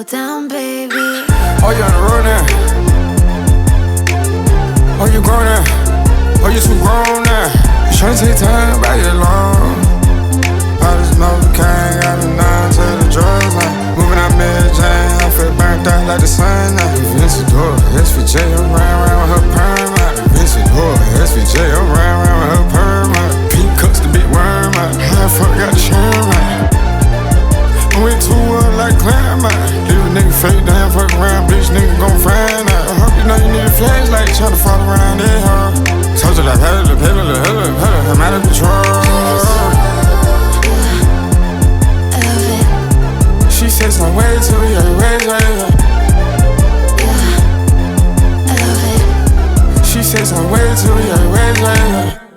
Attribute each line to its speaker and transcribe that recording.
Speaker 1: down, baby.
Speaker 2: Oh, you on the road now? Oh, you grown now? Oh, you too grown now? You tryna take time by your long. I just know the king got me numb to the drugs now. Moving out Mary Jane, I feel burnt out like the sun now. Vinci Door, SVJ, I'm round with her perm out. Vinci Door, SVJ, I'm round with her perm out. Pink cups, the big worm out. How the fuck got the sherm out? I went too up like climb out. Leave a nigga fake down, fuck around, bitch, nigga gon' find out. I hope you know you need a flashlight, tryna follow around that hoe. Told you like, I'm out of control. She says I'm way too young, way. She says I'm way too young, way.